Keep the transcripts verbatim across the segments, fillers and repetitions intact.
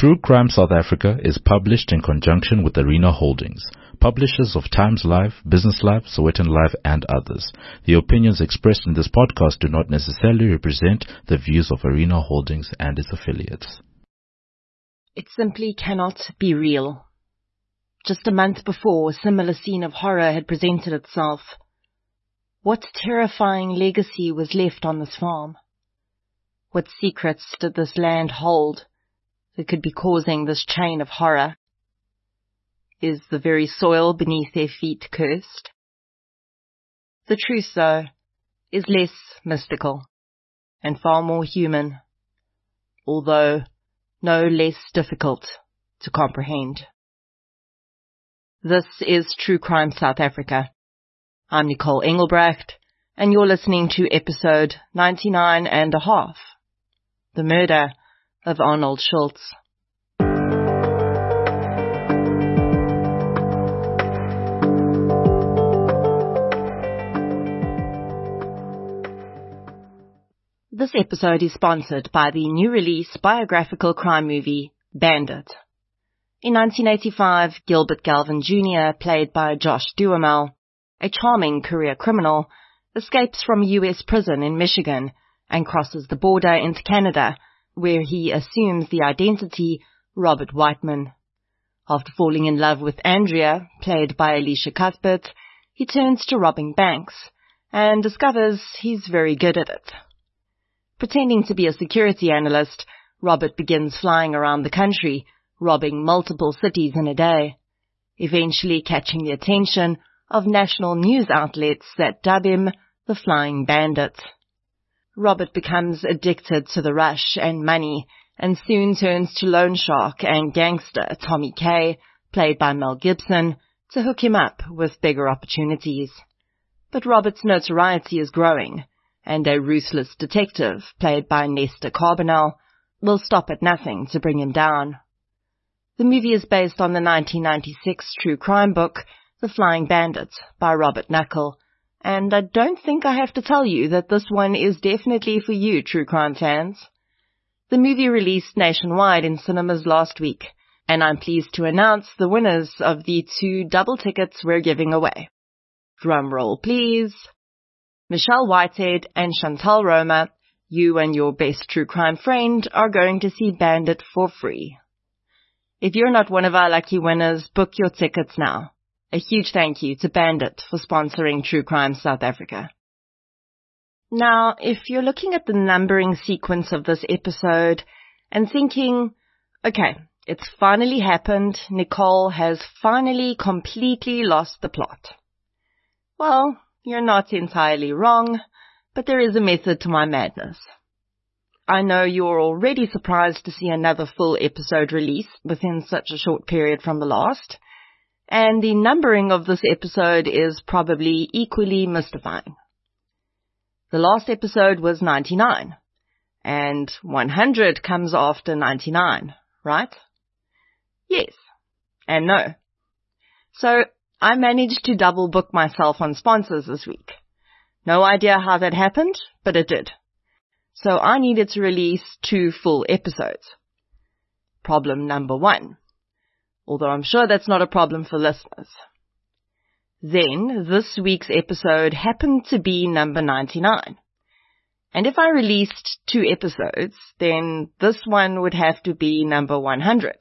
True Crime South Africa is published in conjunction with Arena Holdings, publishers of Times Live, Business Live, Sowetan Live, and others. The opinions expressed in this podcast do not necessarily represent the views of Arena Holdings and its affiliates. It simply cannot be real. Just a month before, a similar scene of horror had presented itself. What terrifying legacy was left on this farm? What secrets did this land hold that could be causing this chain of horror? Is the very soil beneath their feet cursed? The truth, though, is less mystical and far more human, although no less difficult to comprehend. This is True Crime South Africa. I'm Nicole Engelbrecht, and you're listening to episode ninety-nine and a half, The Murder of Arnold Schultz. This episode is sponsored by the new release biographical crime movie, Bandit. In nineteen eighty-five, Gilbert Galvin Junior, played by Josh Duhamel, a charming career criminal, escapes from a U S prison in Michigan and crosses the border into Canada, where he assumes the identity Robert Whiteman. After falling in love with Andrea, played by Alicia Cuthbert, he turns to robbing banks and discovers he's very good at it. Pretending to be a security analyst, Robert begins flying around the country, robbing multiple cities in a day, eventually catching the attention of national news outlets that dub him the Flying Bandit. Robert becomes addicted to the rush and money and soon turns to loan shark and gangster Tommy Kay, played by Mel Gibson, to hook him up with bigger opportunities. But Robert's notoriety is growing, and a ruthless detective, played by Nestor Carbonell, will stop at nothing to bring him down. The movie is based on the nineteen ninety-six true crime book, The Flying Bandit, by Robert Knuckle, and I don't think I have to tell you that this one is definitely for you, true crime fans. The movie released nationwide in cinemas last week, and I'm pleased to announce the winners of the two double tickets we're giving away. Drum roll, please. Michelle Whitehead and Chantal Roma, you and your best true crime friend are going to see Bandit for free. If you're not one of our lucky winners, book your tickets now. A huge thank you to Bandit for sponsoring True Crime South Africa. Now, if you're looking at the numbering sequence of this episode and thinking, okay, it's finally happened, Nicole has finally completely lost the plot. Well, you're not entirely wrong, but there is a method to my madness. I know you're already surprised to see another full episode released within such a short period from the last, and the numbering of this episode is probably equally mystifying. The last episode was ninety-nine, and one hundred comes after ninety-nine, right? Yes, and no. So, I managed to double book myself on sponsors this week. No idea how that happened, but it did. So I needed to release two full episodes. Problem number one. Although I'm sure that's not a problem for listeners. Then, this week's episode happened to be number ninety-nine. And if I released two episodes, then this one would have to be number one hundred.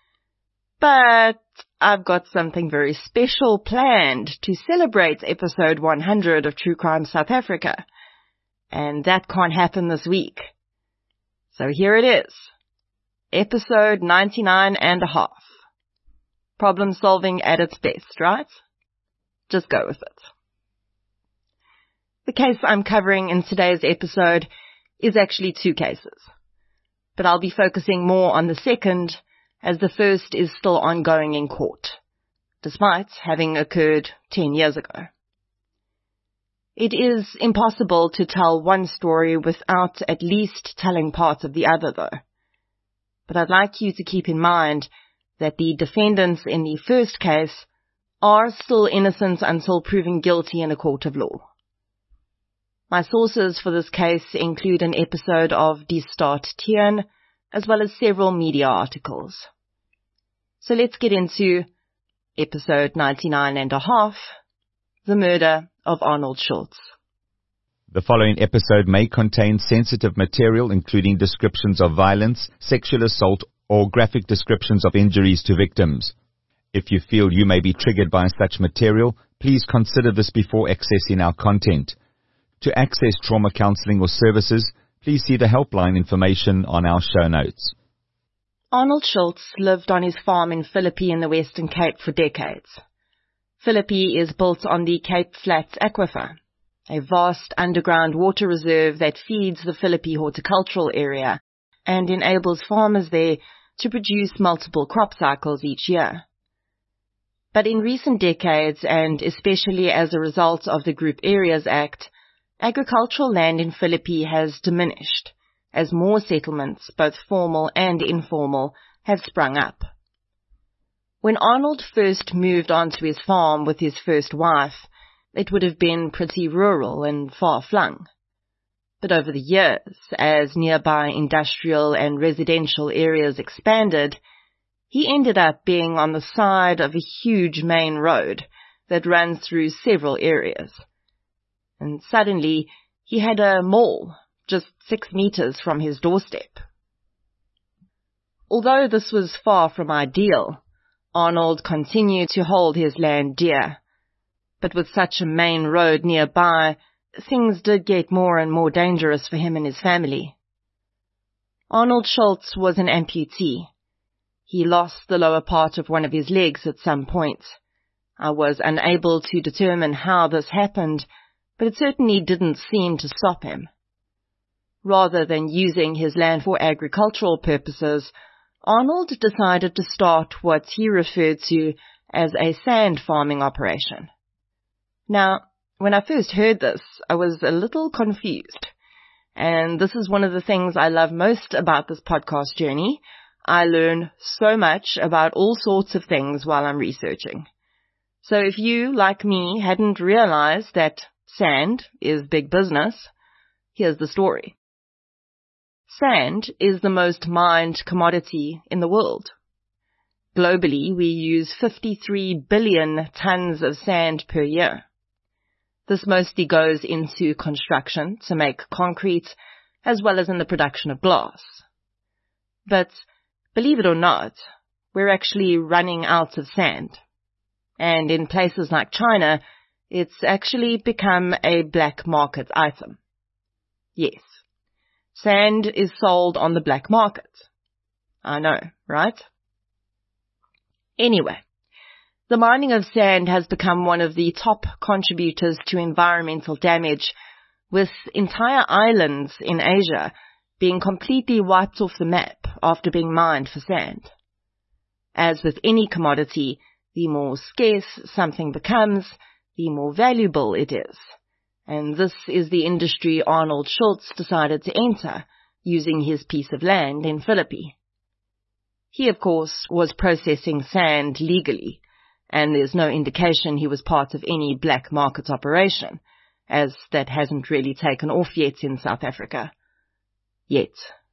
But I've got something very special planned to celebrate episode one hundred of True Crime South Africa. And that can't happen this week. So here it is. Episode ninety-nine and a half. Problem solving at its best, right? Just go with it. The case I'm covering in today's episode is actually two cases. But I'll be focusing more on the second, as the first is still ongoing in court, despite having occurred ten years ago. It is impossible to tell one story without at least telling part of the other, though. But I'd like you to keep in mind that the defendants in the first case are still innocent until proven guilty in a court of law. My sources for this case include an episode of Die Staat Tien, as well as several media articles. So let's get into episode ninety-nine and a half, The Murder of Arnold Schultz. The following episode may contain sensitive material, including descriptions of violence, sexual assault, or graphic descriptions of injuries to victims. If you feel you may be triggered by such material, please consider this before accessing our content. To access trauma counseling or services, please see the helpline information on our show notes. Arnold Schultz lived on his farm in Philippi in the Western Cape for decades. Philippi is built on the Cape Flats Aquifer, a vast underground water reserve that feeds the Philippi horticultural area and enables farmers there to produce multiple crop cycles each year. But in recent decades, and especially as a result of the Group Areas Act, agricultural land in Philippi has diminished, as more settlements, both formal and informal, have sprung up. When Arnold first moved onto his farm with his first wife, it would have been pretty rural and far-flung. But over the years, as nearby industrial and residential areas expanded, he ended up being on the side of a huge main road that runs through several areas. And suddenly, he had a mall just six meters from his doorstep. Although this was far from ideal, Arnold continued to hold his land dear. But with such a main road nearby, things did get more and more dangerous for him and his family. Arnold Schultz was an amputee. He lost the lower part of one of his legs at some point. I was unable to determine how this happened, but it certainly didn't seem to stop him. Rather than using his land for agricultural purposes, Arnold decided to start what he referred to as a sand farming operation. Now, when I first heard this, I was a little confused. And this is one of the things I love most about this podcast journey. I learn so much about all sorts of things while I'm researching. So if you, like me, hadn't realized that sand is big business, here's the story. Sand is the most mined commodity in the world. Globally, we use fifty-three billion tons of sand per year. This mostly goes into construction to make concrete, as well as in the production of glass. But believe it or not, we're actually running out of sand. And in places like China, it's actually become a black market item. Yes, sand is sold on the black market. I know, right? Anyway, the mining of sand has become one of the top contributors to environmental damage, with entire islands in Asia being completely wiped off the map after being mined for sand. As with any commodity, the more scarce something becomes, the more valuable it is. And this is the industry Arnold Schultz decided to enter, using his piece of land in Philippi. He, of course, was processing sand legally, and there's no indication he was part of any black market operation, as that hasn't really taken off yet in South Africa. Yet.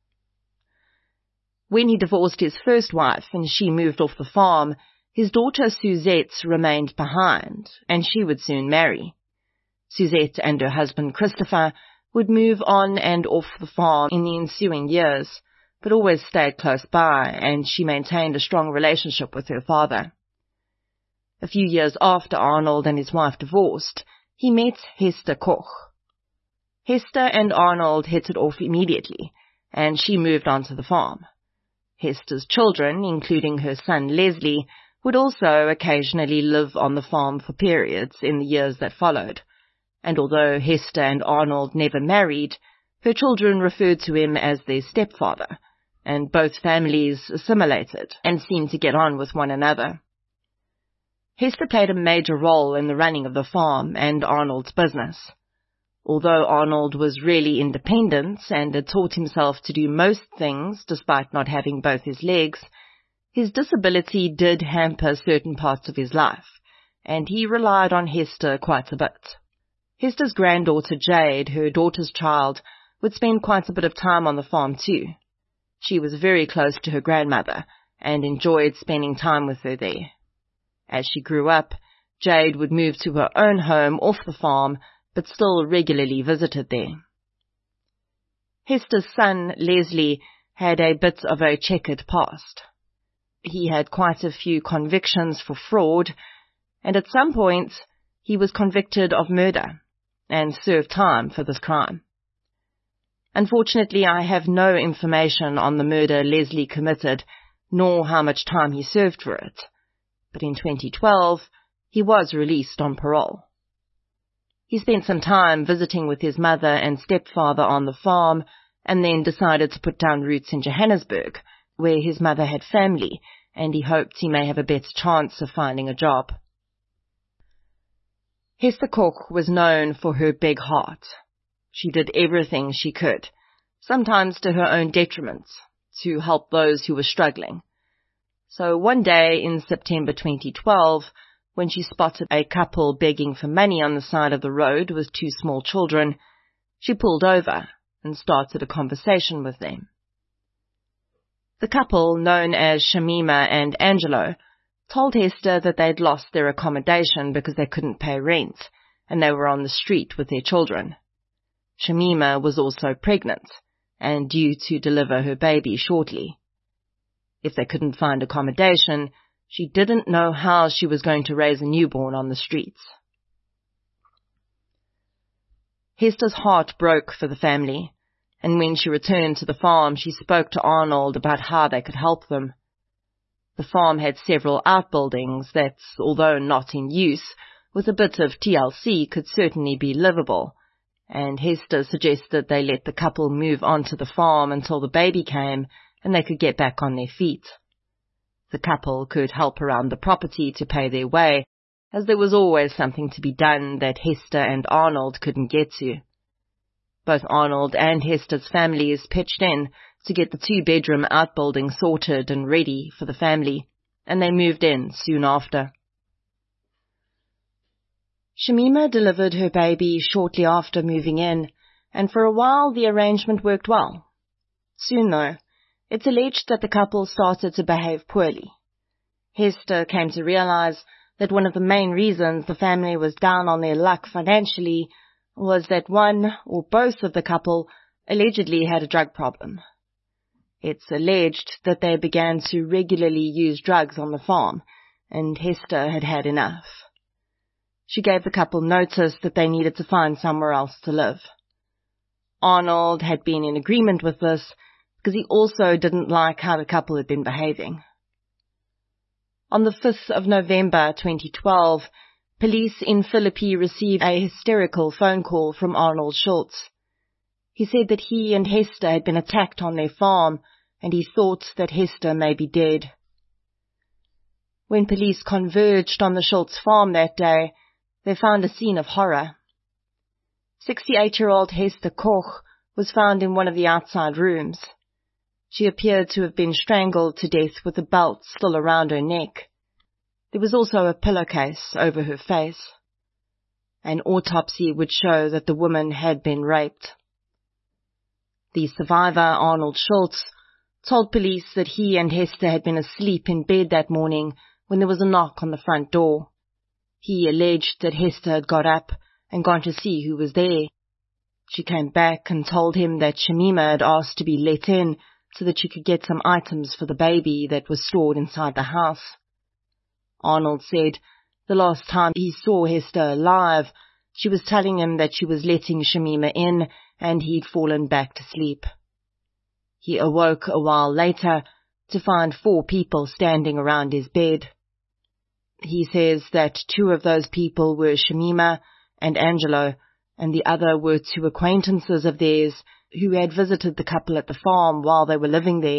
When he divorced his first wife and she moved off the farm, his daughter Suzette remained behind, and she would soon marry. Suzette and her husband Christopher would move on and off the farm in the ensuing years, but always stayed close by, and she maintained a strong relationship with her father. A few years after Arnold and his wife divorced, he met Hester Koch. Hester and Arnold hit it off immediately, and she moved on to the farm. Hester's children, including her son Leslie, would also occasionally live on the farm for periods in the years that followed, and although Hester and Arnold never married, her children referred to him as their stepfather, and both families assimilated and seemed to get on with one another. Hester played a major role in the running of the farm and Arnold's business. Although Arnold was really independent and had taught himself to do most things despite not having both his legs, his disability did hamper certain parts of his life, and he relied on Hester quite a bit. Hester's granddaughter Jade, her daughter's child, would spend quite a bit of time on the farm too. She was very close to her grandmother and enjoyed spending time with her there. As she grew up, Jade would move to her own home off the farm, but still regularly visited there. Hester's son, Leslie, had a bit of a checkered past. He had quite a few convictions for fraud, and at some point he was convicted of murder and served time for this crime. Unfortunately, I have no information on the murder Leslie committed, nor how much time he served for it, but in twenty twelve he was released on parole. He spent some time visiting with his mother and stepfather on the farm, and then decided to put down roots in Johannesburg, where his mother had family, and he hoped he may have a better chance of finding a job. Hester Koch was known for her big heart. She did everything she could, sometimes to her own detriment, to help those who were struggling. So one day in September twenty twelve, when she spotted a couple begging for money on the side of the road with two small children, she pulled over and started a conversation with them. The couple, known as Shamima and Angelo, told Hester that they'd lost their accommodation because they couldn't pay rent, and they were on the street with their children. Shamima was also pregnant, and due to deliver her baby shortly. If they couldn't find accommodation, she didn't know how she was going to raise a newborn on the streets. Hester's heart broke for the family, and when she returned to the farm, she spoke to Arnold about how they could help them. The farm had several outbuildings that, although not in use, with a bit of T L C could certainly be livable, and Hester suggested they let the couple move onto the farm until the baby came and they could get back on their feet. The couple could help around the property to pay their way, as there was always something to be done that Hester and Arnold couldn't get to. Both Arnold and Hester's families pitched in to get the two-bedroom outbuilding sorted and ready for the family, and they moved in soon after. Shamima delivered her baby shortly after moving in, and for a while the arrangement worked well. Soon, though, it's alleged that the couple started to behave poorly. Hester came to realize that one of the main reasons the family was down on their luck financially was that one or both of the couple allegedly had a drug problem. It's alleged that they began to regularly use drugs on the farm, and Hester had had enough. She gave the couple notice that they needed to find somewhere else to live. Arnold had been in agreement with this, because he also didn't like how the couple had been behaving. On the fifth of November twenty twelve, police in Philippi received a hysterical phone call from Arnold Schultz. He said that he and Hester had been attacked on their farm, and he thought that Hester may be dead. When police converged on the Schultz farm that day, they found a scene of horror. sixty-eight-year-old Hester Koch was found in one of the outside rooms. She appeared to have been strangled to death with a belt still around her neck. There was also a pillowcase over her face. An autopsy would show that the woman had been raped. The survivor, Arnold Schultz, told police that he and Hester had been asleep in bed that morning when there was a knock on the front door. He alleged that Hester had got up and gone to see who was there. She came back and told him that Shamima had asked to be let in so that she could get some items for the baby that was stored inside the house. Arnold said the last time he saw Hester alive, she was telling him that she was letting Shamima in and he'd fallen back to sleep. He awoke a while later to find four people standing around his bed. He says that two of those people were Shamima and Angelo, and the other were two acquaintances of theirs who had visited the couple at the farm while they were living there.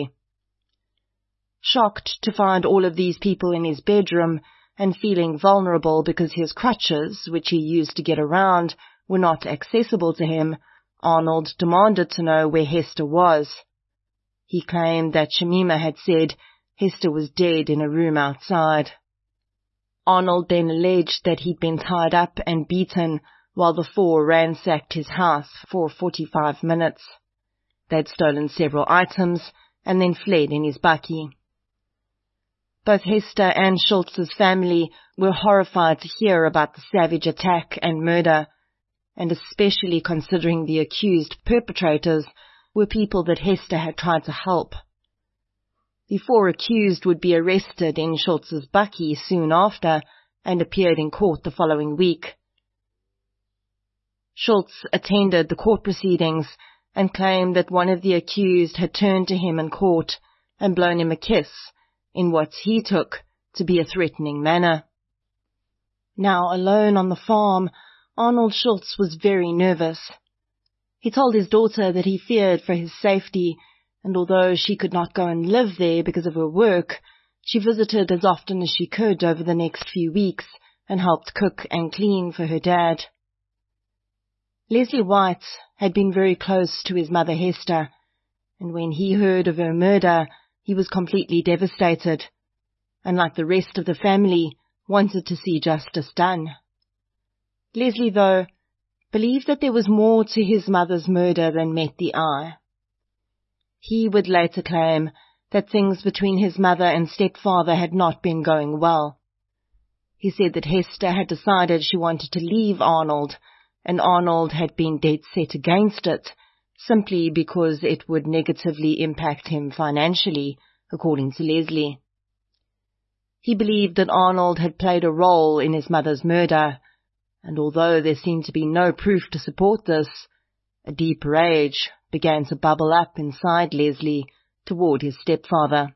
Shocked to find all of these people in his bedroom and feeling vulnerable because his crutches, which he used to get around, were not accessible to him, Arnold demanded to know where Hester was. He claimed that Shamima had said Hester was dead in a room outside. Arnold then alleged that he'd been tied up and beaten while the four ransacked his house for forty-five minutes. They'd stolen several items and then fled in his bakkie. Both Hester and Schultz's family were horrified to hear about the savage attack and murder, and especially considering the accused perpetrators were people that Hester had tried to help. The four accused would be arrested in Schultz's bakkie soon after and appeared in court the following week. Schultz attended the court proceedings and claimed that one of the accused had turned to him in court and blown him a kiss in what he took to be a threatening manner. Now alone on the farm, Arnold Schultz was very nervous. He told his daughter that he feared for his safety, and although she could not go and live there because of her work, she visited as often as she could over the next few weeks and helped cook and clean for her dad. Leslie White had been very close to his mother Hester, and when he heard of her murder, he was completely devastated, and like the rest of the family, wanted to see justice done. Leslie, though, believed that there was more to his mother's murder than met the eye. He would later claim that things between his mother and stepfather had not been going well. He said that Hester had decided she wanted to leave Arnold, and Arnold had been dead set against it, simply because it would negatively impact him financially, according to Leslie. He believed that Arnold had played a role in his mother's murder, and although there seemed to be no proof to support this, a deep rage began to bubble up inside Leslie toward his stepfather.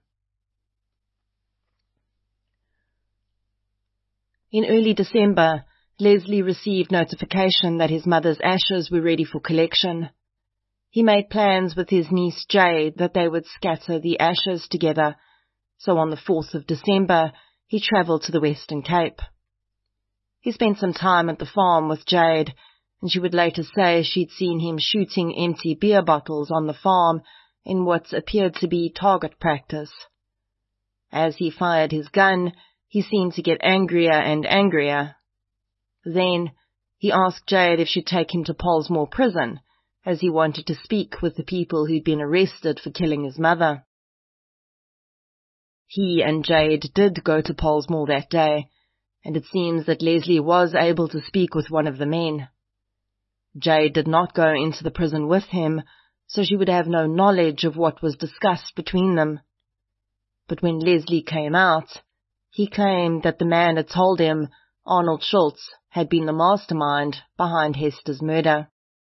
In early December, Leslie received notification that his mother's ashes were ready for collection. He made plans with his niece Jade that they would scatter the ashes together, so on the fourth of December he travelled to the Western Cape. He spent some time at the farm with Jade, and she would later say she'd seen him shooting empty beer bottles on the farm in what appeared to be target practice. As he fired his gun, he seemed to get angrier and angrier. Then he asked Jade if she'd take him to Pollsmoor prison, as he wanted to speak with the people who'd been arrested for killing his mother. He and Jade did go to Pollsmoor that day, and it seems that Leslie was able to speak with one of the men. Jade did not go into the prison with him, so she would have no knowledge of what was discussed between them. But when Leslie came out, he claimed that the man had told him Arnold Schultz had been the mastermind behind Hester's murder.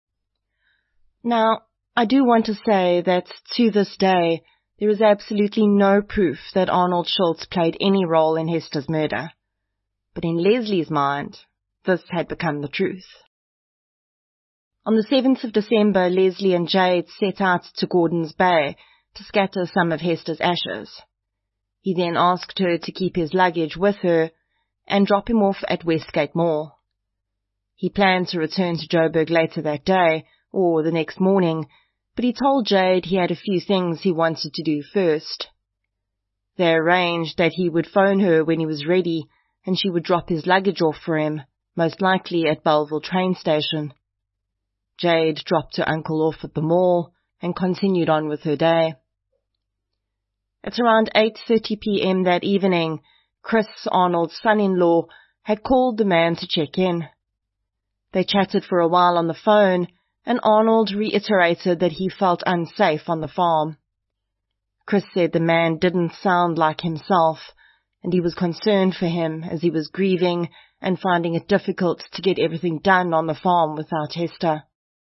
Now, I do want to say that to this day, there is absolutely no proof that Arnold Schultz played any role in Hester's murder. But in Leslie's mind, this had become the truth. On the seventh of December, Leslie and Jade set out to Gordons Bay to scatter some of Hester's ashes. He then asked her to keep his luggage with her and drop him off at Westgate Mall. He planned to return to Joburg later that day, or the next morning, but he told Jade he had a few things he wanted to do first. They arranged that he would phone her when he was ready, and she would drop his luggage off for him, most likely at Belleville train station. Jade dropped her uncle off at the mall and continued on with her day. At around eight thirty p.m. that evening, Chris, Arnold's son-in-law, had called the man to check in. They chatted for a while on the phone, and Arnold reiterated that he felt unsafe on the farm. Chris said the man didn't sound like himself, and he was concerned for him as he was grieving and finding it difficult to get everything done on the farm without Hester.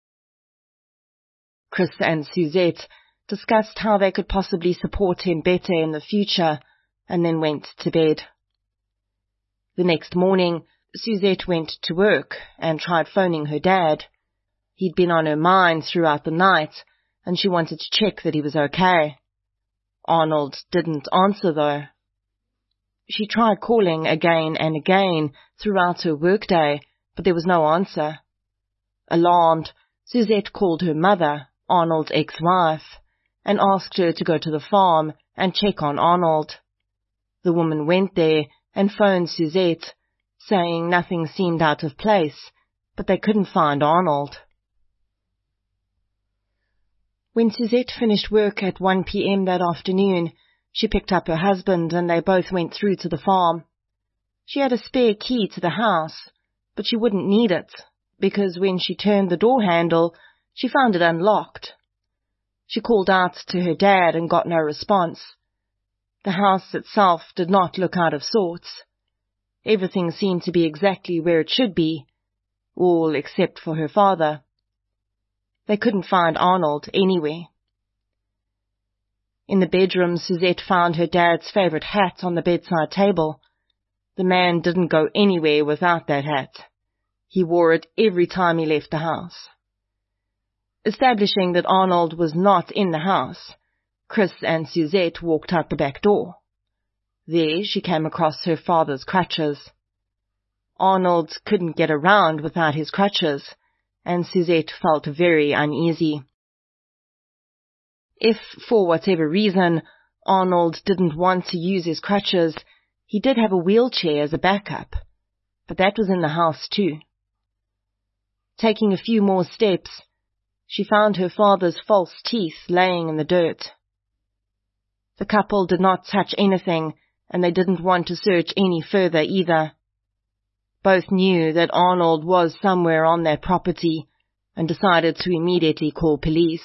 Chris and Suzette discussed how they could possibly support him better in the future, and then went to bed. The next morning, Suzette went to work and tried phoning her dad. He'd been on her mind throughout the night, and she wanted to check that he was okay. Arnold didn't answer, though. She tried calling again and again throughout her workday, but there was no answer. Alarmed, Suzette called her mother, Arnold's ex-wife, and asked her to go to the farm and check on Arnold. The woman went there and phoned Suzette, saying nothing seemed out of place, but they couldn't find Arnold. When Suzette finished work at one p.m. that afternoon, she picked up her husband and they both went through to the farm. She had a spare key to the house, but she wouldn't need it, because when she turned the door handle, she found it unlocked. She called out to her dad and got no response. The house itself did not look out of sorts. Everything seemed to be exactly where it should be, all except for her father. They couldn't find Arnold anywhere. In the bedroom, Suzette found her dad's favorite hat on the bedside table. The man didn't go anywhere without that hat. He wore it every time he left the house. Establishing that Arnold was not in the house, Chris and Suzette walked out the back door. There she came across her father's crutches. Arnold couldn't get around without his crutches, and Suzette felt very uneasy. If, for whatever reason, Arnold didn't want to use his crutches, he did have a wheelchair as a backup, but that was in the house too. Taking a few more steps, she found her father's false teeth laying in the dirt. The couple did not touch anything, and they didn't want to search any further either. Both knew that Arnold was somewhere on their property and decided to immediately call police.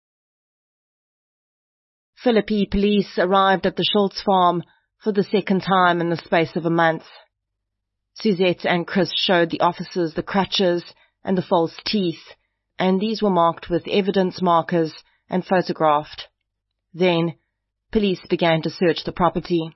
Philippi police arrived at the Schultz farm for the second time in the space of a month. Suzette and Chris showed the officers the crutches and the false teeth, and these were marked with evidence markers and photographed. Then, police began to search the property.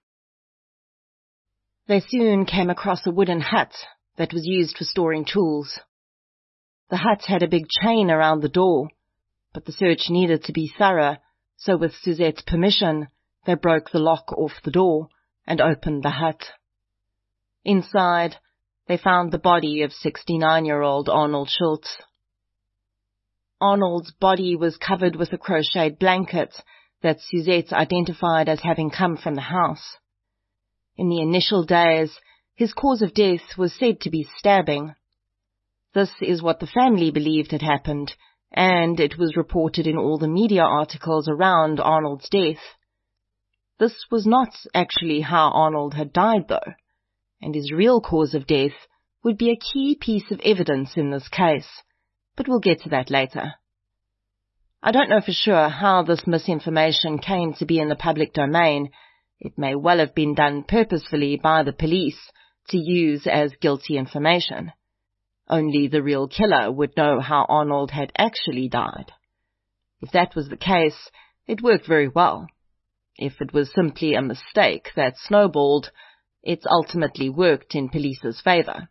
They soon came across a wooden hut that was used for storing tools. The hut had a big chain around the door, but the search needed to be thorough, so with Suzette's permission, they broke the lock off the door and opened the hut. Inside, they found the body of sixty-nine-year-old Arnold Schultz. Arnold's body was covered with a crocheted blanket that Suzette identified as having come from the house. In the initial days, his cause of death was said to be stabbing. This is what the family believed had happened, and it was reported in all the media articles around Arnold's death. This was not actually how Arnold had died, though, and his real cause of death would be a key piece of evidence in this case, but we'll get to that later. I don't know for sure how this misinformation came to be in the public domain. It may well have been done purposefully by the police to use as guilty information. Only the real killer would know how Arnold had actually died. If that was the case, it worked very well. If it was simply a mistake that snowballed, it ultimately worked in police's favor.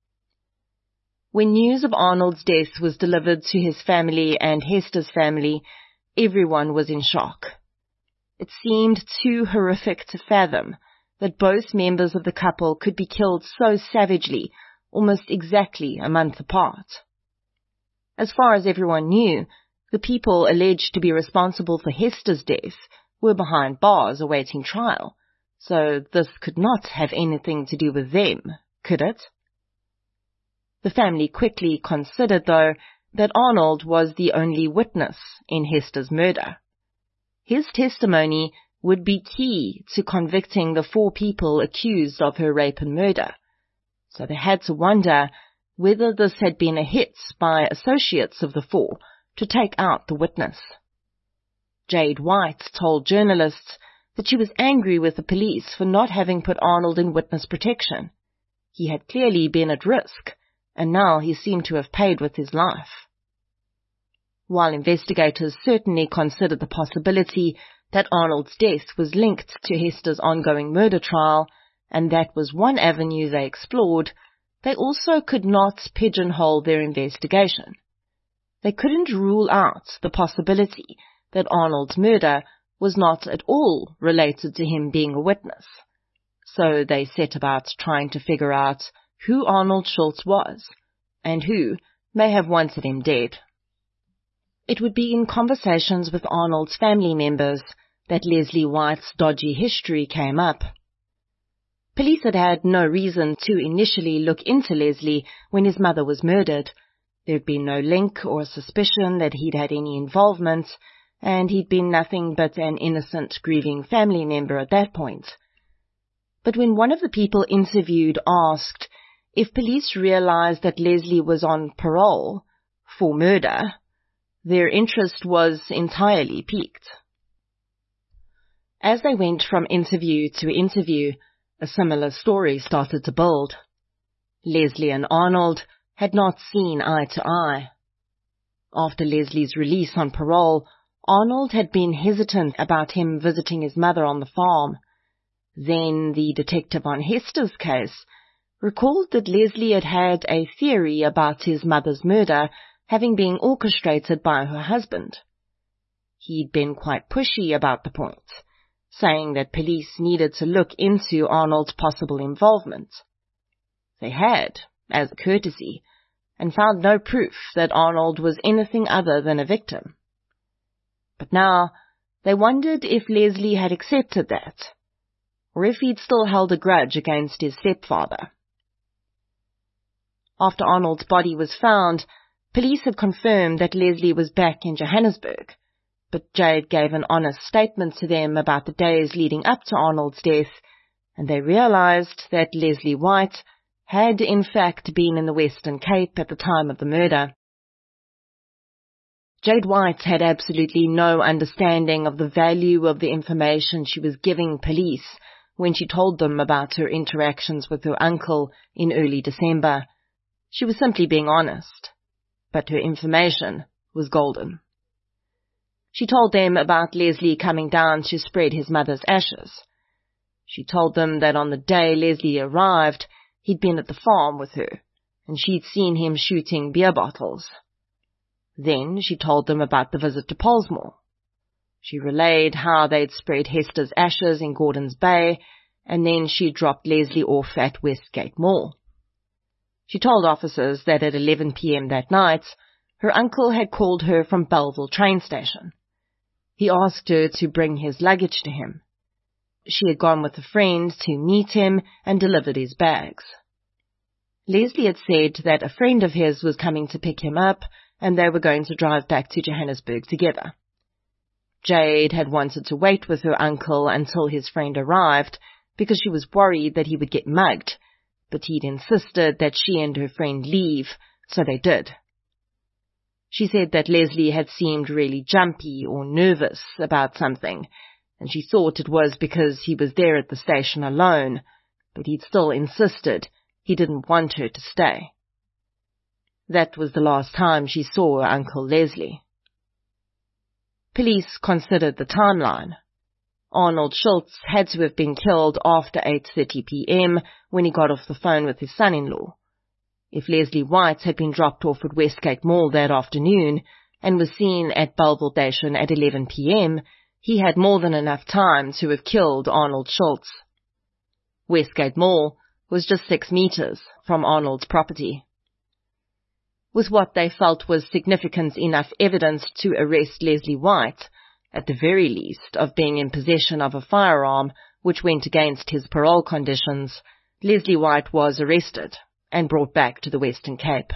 When news of Arnold's death was delivered to his family and Hester's family, everyone was in shock. It seemed too horrific to fathom that both members of the couple could be killed so savagely, almost exactly a month apart. As far as everyone knew, the people alleged to be responsible for Hester's death were behind bars awaiting trial, so this could not have anything to do with them, could it? The family quickly considered, though, that Arnold was the only witness in Hester's murder. His testimony would be key to convicting the four people accused of her rape and murder, so they had to wonder whether this had been a hit by associates of the four to take out the witness. Jade White told journalists that she was angry with the police for not having put Arnold in witness protection. He had clearly been at risk, and now he seemed to have paid with his life. While investigators certainly considered the possibility that Arnold's death was linked to Hester's ongoing murder trial, and that was one avenue they explored, they also could not pigeonhole their investigation. They couldn't rule out the possibility that Arnold's murder was not at all related to him being a witness. So they set about trying to figure out who Arnold Schultz was, and who may have wanted him dead. It would be in conversations with Arnold's family members that Leslie White's dodgy history came up. Police had had no reason to initially look into Leslie when his mother was murdered. There had been no link or suspicion that he'd had any involvement, and he'd been nothing but an innocent, grieving family member at that point. But when one of the people interviewed asked if police realized that Leslie was on parole for murder, their interest was entirely piqued. As they went from interview to interview, a similar story started to build. Leslie and Arnold had not seen eye to eye. After Leslie's release on parole, Arnold had been hesitant about him visiting his mother on the farm. Then the detective on Hester's case recalled that Leslie had had a theory about his mother's murder having been orchestrated by her husband. He'd been quite pushy about the point, saying that police needed to look into Arnold's possible involvement. They had, as a courtesy, and found no proof that Arnold was anything other than a victim. But now they wondered if Leslie had accepted that, or if he'd still held a grudge against his stepfather. After Arnold's body was found, police had confirmed that Leslie was back in Johannesburg, but Jade gave an honest statement to them about the days leading up to Arnold's death, and they realized that Leslie White had in fact been in the Western Cape at the time of the murder. Jade White had absolutely no understanding of the value of the information she was giving police when she told them about her interactions with her uncle in early December. She was simply being honest, but her information was golden. She told them about Leslie coming down to spread his mother's ashes. She told them that on the day Leslie arrived, he'd been at the farm with her, and she'd seen him shooting beer bottles. Then she told them about the visit to Pollsmoor. She relayed how they'd spread Hester's ashes in Gordons Bay, and then she dropped Leslie off at Westgate Mall. She told officers that at eleven p.m. that night, her uncle had called her from Belleville train station. He asked her to bring his luggage to him. She had gone with a friend to meet him and delivered his bags. Leslie had said that a friend of his was coming to pick him up, and they were going to drive back to Johannesburg together. Jade had wanted to wait with her uncle until his friend arrived because she was worried that he would get mugged, but he'd insisted that she and her friend leave, so they did. She said that Leslie had seemed really jumpy or nervous about something, and she thought it was because he was there at the station alone, but he'd still insisted he didn't want her to stay. That was the last time she saw her Uncle Leslie. Police considered the timeline. Arnold Schultz had to have been killed after eight thirty p.m. when he got off the phone with his son-in-law. If Leslie White had been dropped off at Westgate Mall that afternoon and was seen at Belleville Station at eleven p.m., he had more than enough time to have killed Arnold Schultz. Westgate Mall was just six meters from Arnold's property. With what they felt was significant enough evidence to arrest Leslie White, at the very least of being in possession of a firearm which went against his parole conditions, Leslie White was arrested and brought back to the Western Cape.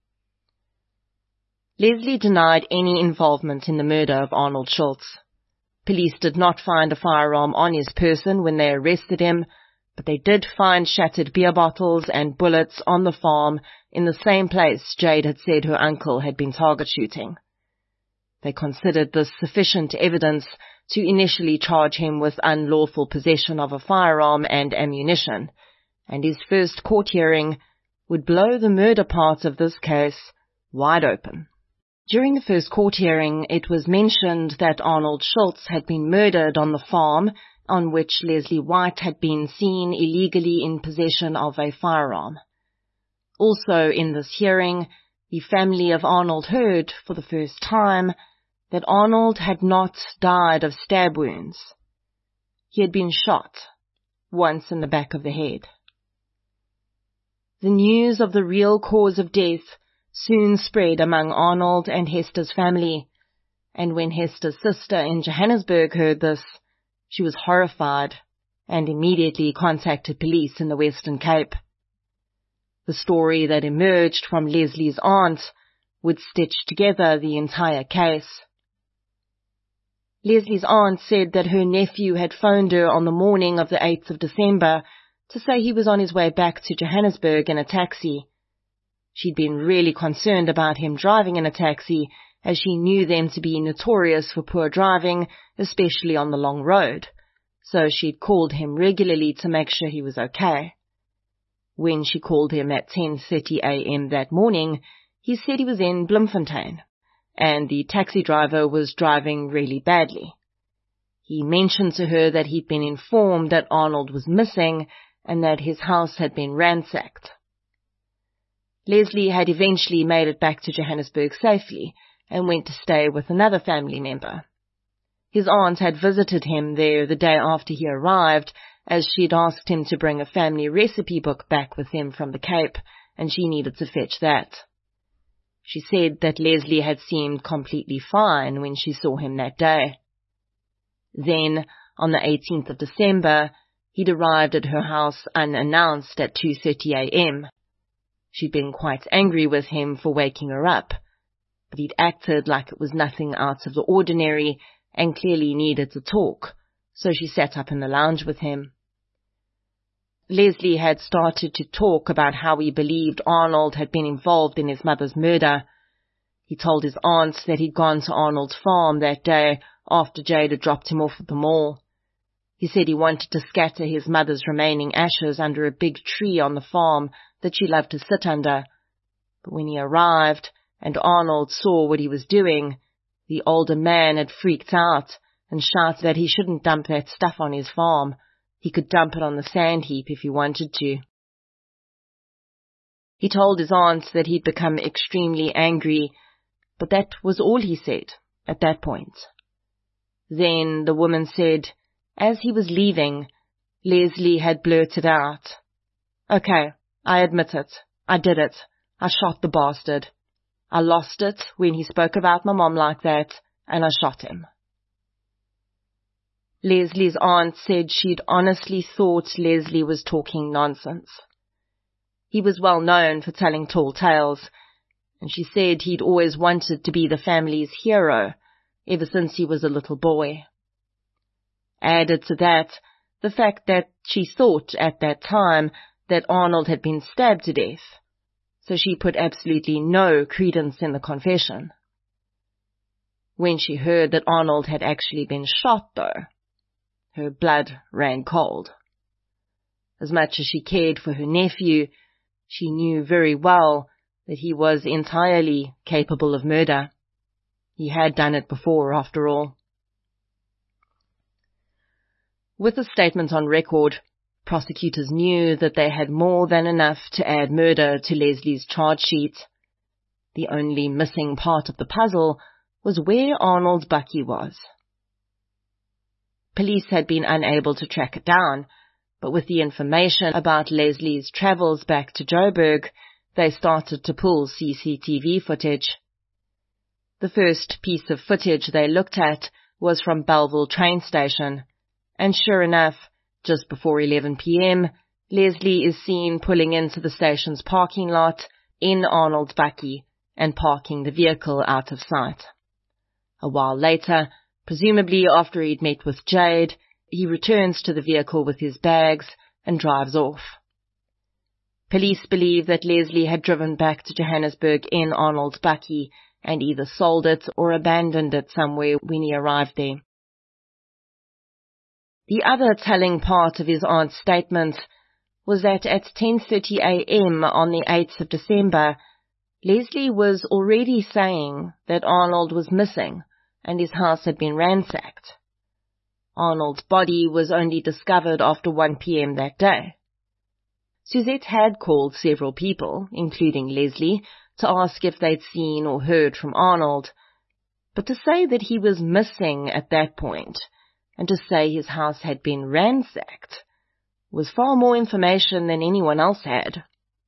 Leslie denied any involvement in the murder of Arnold Schultz. Police did not find a firearm on his person when they arrested him, but they did find shattered beer bottles and bullets on the farm in the same place Jade had said her uncle had been target shooting. They considered this sufficient evidence to initially charge him with unlawful possession of a firearm and ammunition, and his first court hearing would blow the murder part of this case wide open. During the first court hearing, it was mentioned that Arnold Schultz had been murdered on the farm on which Leslie White had been seen illegally in possession of a firearm. Also in this hearing, the family of Arnold heard, for the first time, that Arnold had not died of stab wounds. He had been shot, once in the back of the head. The news of the real cause of death soon spread among Arnold and Hester's family, and when Hester's sister in Johannesburg heard this, she was horrified and immediately contacted police in the Western Cape. The story that emerged from Leslie's aunt would stitch together the entire case. Leslie's aunt said that her nephew had phoned her on the morning of the eighth of December to say he was on his way back to Johannesburg in a taxi. She'd been really concerned about him driving in a taxi, as she knew them to be notorious for poor driving, especially on the long road, so she'd called him regularly to make sure he was okay. When she called him at ten thirty a m that morning, he said he was in Bloemfontein, and the taxi driver was driving really badly. He mentioned to her that he'd been informed that Arnold was missing and that his house had been ransacked. Leslie had eventually made it back to Johannesburg safely and went to stay with another family member. His aunt had visited him there the day after he arrived, as she'd asked him to bring a family recipe book back with him from the Cape, and she needed to fetch that. She said that Leslie had seemed completely fine when she saw him that day. Then, on the eighteenth of December, he'd arrived at her house unannounced at two thirty a m She'd been quite angry with him for waking her up, but he'd acted like it was nothing out of the ordinary and clearly needed to talk, so she sat up in the lounge with him. Leslie had started to talk about how he believed Arnold had been involved in his mother's murder. He told his aunt that he'd gone to Arnold's farm that day after Jade had dropped him off at the mall. He said he wanted to scatter his mother's remaining ashes under a big tree on the farm that she loved to sit under. But when he arrived and Arnold saw what he was doing, the older man had freaked out and shouted that he shouldn't dump that stuff on his farm. He could dump it on the sand heap if he wanted to. He told his aunt that he'd become extremely angry, but that was all he said at that point. Then the woman said, as he was leaving, Leslie had blurted out, "Okay, I admit it. I did it. I shot the bastard. I lost it when he spoke about my mom like that, and I shot him." Leslie's aunt said she'd honestly thought Leslie was talking nonsense. He was well known for telling tall tales, and she said he'd always wanted to be the family's hero ever since he was a little boy. Added to that, the fact that she thought at that time that Arnold had been stabbed to death, so she put absolutely no credence in the confession. When she heard that Arnold had actually been shot, though, her blood ran cold. As much as she cared for her nephew, she knew very well that he was entirely capable of murder. He had done it before, after all. With the statement on record, prosecutors knew that they had more than enough to add murder to Leslie's charge sheet. The only missing part of the puzzle was where Arnold's Bucky was. Police had been unable to track it down, but with the information about Leslie's travels back to Joburg, they started to pull C C T V footage. The first piece of footage they looked at was from Bellville train station, and sure enough, just before eleven p m, Leslie is seen pulling into the station's parking lot in Arnold's Bucky and parking the vehicle out of sight. A while later, presumably after he'd met with Jade, he returns to the vehicle with his bags and drives off. Police believe that Leslie had driven back to Johannesburg in Arnold's Bucky and either sold it or abandoned it somewhere when he arrived there. The other telling part of his aunt's statement was that at ten thirty a m on the eighth of December, Leslie was already saying that Arnold was missing and his house had been ransacked. Arnold's body was only discovered after one p m that day. Suzette had called several people, including Leslie, to ask if they'd seen or heard from Arnold, but to say that he was missing at that point and to say his house had been ransacked was far more information than anyone else had.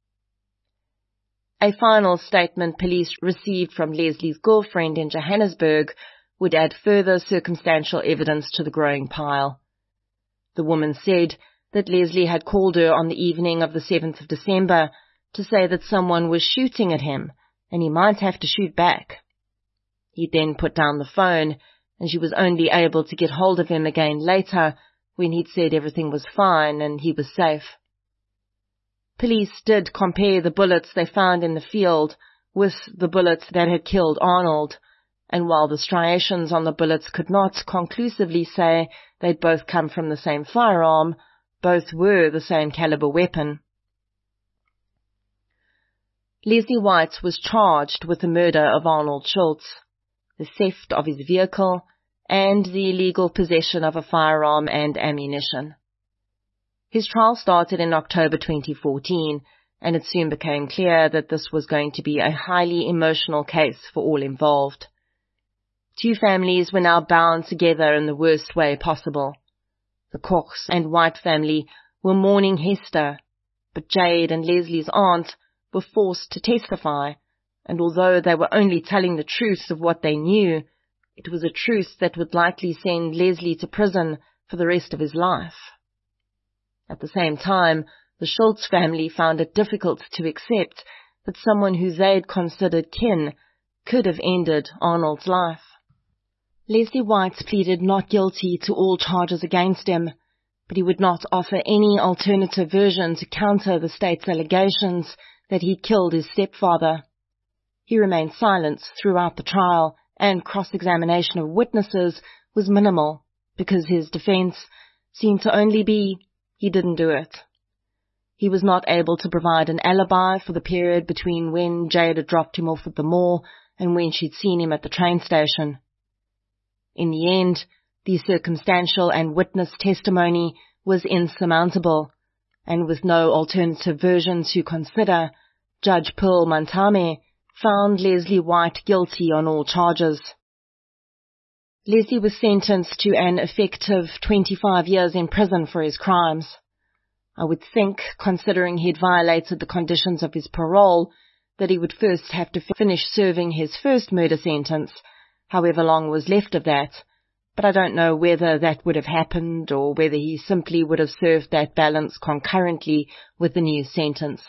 A final statement police received from Leslie's girlfriend in Johannesburg would add further circumstantial evidence to the growing pile. The woman said that Leslie had called her on the evening of the seventh of December to say that someone was shooting at him and he might have to shoot back. He then put down the phone and she was only able to get hold of him again later when he'd said everything was fine and he was safe. Police did compare the bullets they found in the field with the bullets that had killed Arnold, and while the striations on the bullets could not conclusively say they'd both come from the same firearm, both were the same caliber weapon. Leslie White was charged with the murder of Arnold Schultz, the theft of his vehicle, and the illegal possession of a firearm and ammunition. His trial started in October twenty fourteen, and it soon became clear that this was going to be a highly emotional case for all involved. Two families were now bound together in the worst way possible. The Kochs and White family were mourning Hester, but Jade and Leslie's aunt were forced to testify, and although they were only telling the truth of what they knew, it was a truth that would likely send Leslie to prison for the rest of his life. At the same time, the Schultz family found it difficult to accept that someone who they'd considered kin could have ended Arnold's life. Leslie White pleaded not guilty to all charges against him, but he would not offer any alternative version to counter the state's allegations that he'd killed his stepfather. He remained silent throughout the trial, and cross-examination of witnesses was minimal, because his defense seemed to only be he didn't do it. He was not able to provide an alibi for the period between when Jade had dropped him off at the mall and when she'd seen him at the train station. In the end, the circumstantial and witness testimony was insurmountable, and with no alternative version to consider, Judge Pearl Mantame found Leslie White guilty on all charges. Leslie was sentenced to an effective twenty-five years in prison for his crimes. I would think, considering he'd violated the conditions of his parole, that he would first have to finish serving his first murder sentence, however long was left of that, but I don't know whether that would have happened or whether he simply would have served that balance concurrently with the new sentence.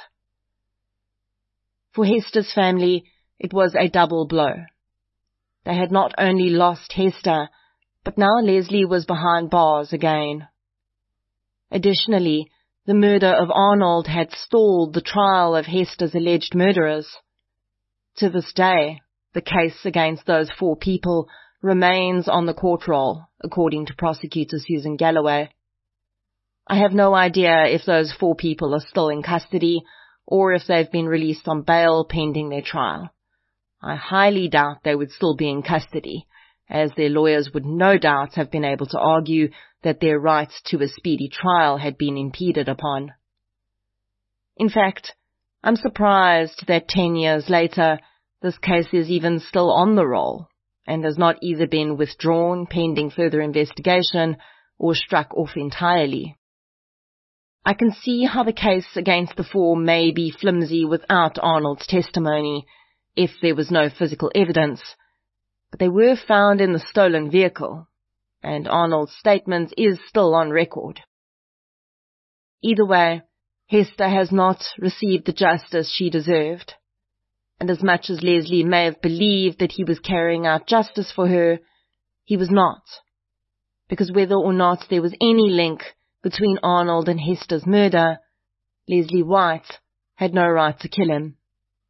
For Hester's family, it was a double blow. They had not only lost Hester, but now Leslie was behind bars again. Additionally, the murder of Arnold had stalled the trial of Hester's alleged murderers. To this day, the case against those four people remains on the court roll, according to prosecutor Susan Galloway. I have no idea if those four people are still in custody or if they've been released on bail pending their trial. I highly doubt they would still be in custody, as their lawyers would no doubt have been able to argue that their right to a speedy trial had been impeded upon. In fact, I'm surprised that ten years later, this case is even still on the roll, and has not either been withdrawn pending further investigation or struck off entirely. I can see how the case against the four may be flimsy without Arnold's testimony, if there was no physical evidence, but they were found in the stolen vehicle, and Arnold's statement is still on record. Either way, Hester has not received the justice she deserved, and as much as Leslie may have believed that he was carrying out justice for her, he was not, because whether or not there was any link between Arnold and Hester's murder, Leslie White had no right to kill him.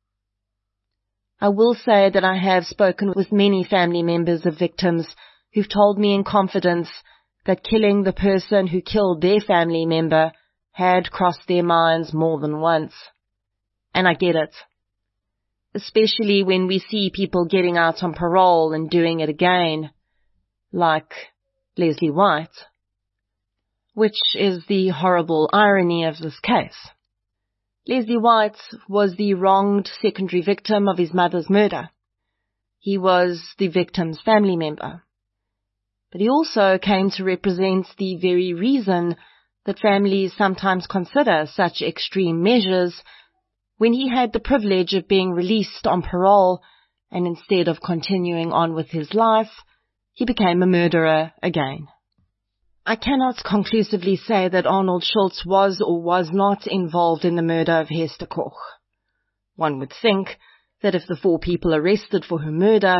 I will say that I have spoken with many family members of victims who've told me in confidence that killing the person who killed their family member had crossed their minds more than once. And I get it. Especially when we see people getting out on parole and doing it again, like Leslie White. Which is the horrible irony of this case. Leslie White was the wronged secondary victim of his mother's murder. He was the victim's family member. But he also came to represent the very reason that families sometimes consider such extreme measures when he had the privilege of being released on parole, and instead of continuing on with his life, he became a murderer again. I cannot conclusively say that Arnold Schultz was or was not involved in the murder of Hester Koch. One would think that if the four people arrested for her murder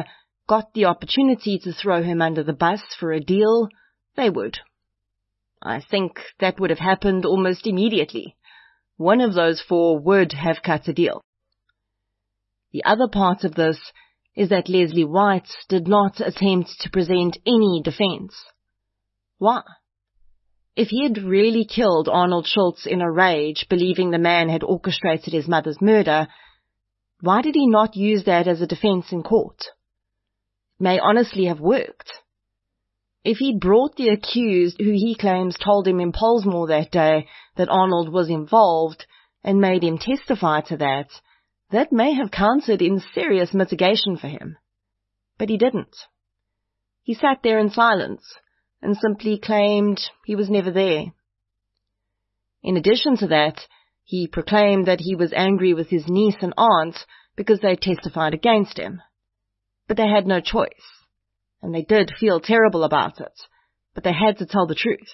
got the opportunity to throw him under the bus for a deal, they would. I think that would have happened almost immediately. One of those four would have cut a deal. The other part of this is that Leslie White did not attempt to present any defense. Why? If he had really killed Arnold Schultz in a rage, believing the man had orchestrated his mother's murder, why did he not use that as a defense in court? It may honestly have worked. If he'd brought the accused, who he claims told him in Pollsmoor that day that Arnold was involved, and made him testify to that, that may have counted in serious mitigation for him. But he didn't. He sat there in silence and simply claimed he was never there. In addition to that, he proclaimed that he was angry with his niece and aunt because they testified against him. But they had no choice, and they did feel terrible about it, but they had to tell the truth.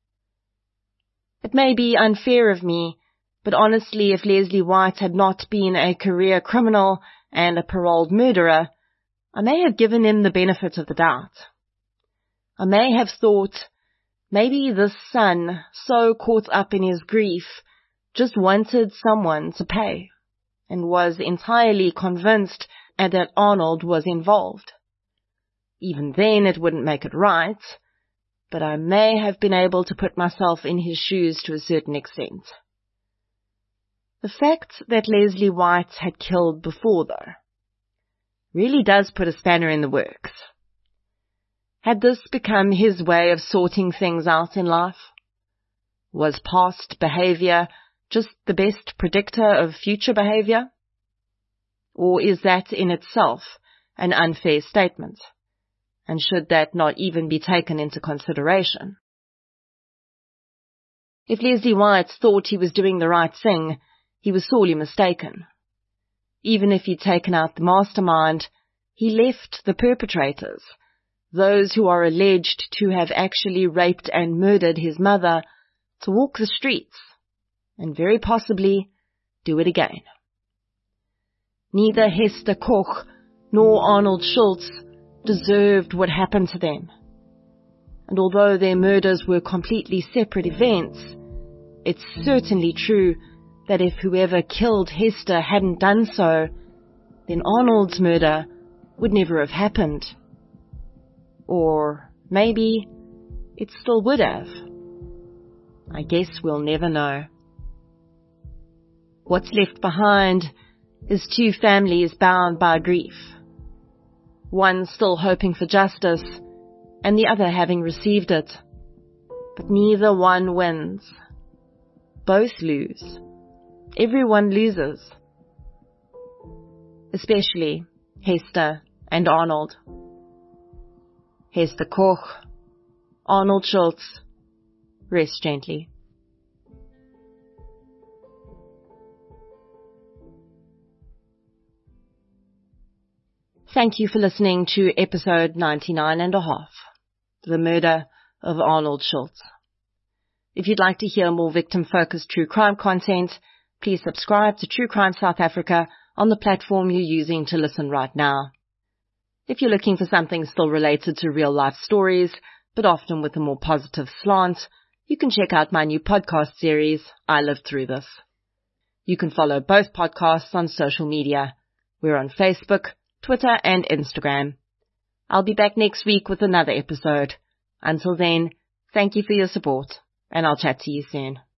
It may be unfair of me, but honestly, if Leslie White had not been a career criminal and a paroled murderer, I may have given him the benefit of the doubt. I may have thought, maybe this son, so caught up in his grief, just wanted someone to pay, and was entirely convinced that Arnold was involved. Even then it wouldn't make it right, but I may have been able to put myself in his shoes to a certain extent. The fact that Leslie White had killed before, though, really does put a spanner in the works. Had this become his way of sorting things out in life? Was past behavior just the best predictor of future behavior? Or is that in itself an unfair statement? And should that not even be taken into consideration? If Leslie White thought he was doing the right thing, he was sorely mistaken. Even if he'd taken out the mastermind, he left the perpetrators, those who are alleged to have actually raped and murdered his mother, to walk the streets, and very possibly do it again. Neither Hester Koch nor Arnold Schultz deserved what happened to them. And although their murders were completely separate events, it's certainly true that if whoever killed Hester hadn't done so, then Arnold's murder would never have happened. Or maybe it still would have. I guess we'll never know. What's left behind is two families bound by grief. One still hoping for justice, and the other having received it. But neither one wins. Both lose. Everyone loses. Especially Hester and Arnold. Hester Koch, Arnold Schultz, rest gently. Thank you for listening to episode ninety-nine and a half, The Murder of Arnold Schultz. If you'd like to hear more victim-focused true crime content, please subscribe to True Crime South Africa on the platform you're using to listen right now. If you're looking for something still related to real-life stories, but often with a more positive slant, you can check out my new podcast series, I Lived Through This. You can follow both podcasts on social media. We're on Facebook, Twitter, and Instagram. I'll be back next week with another episode. Until then, thank you for your support, and I'll chat to you soon.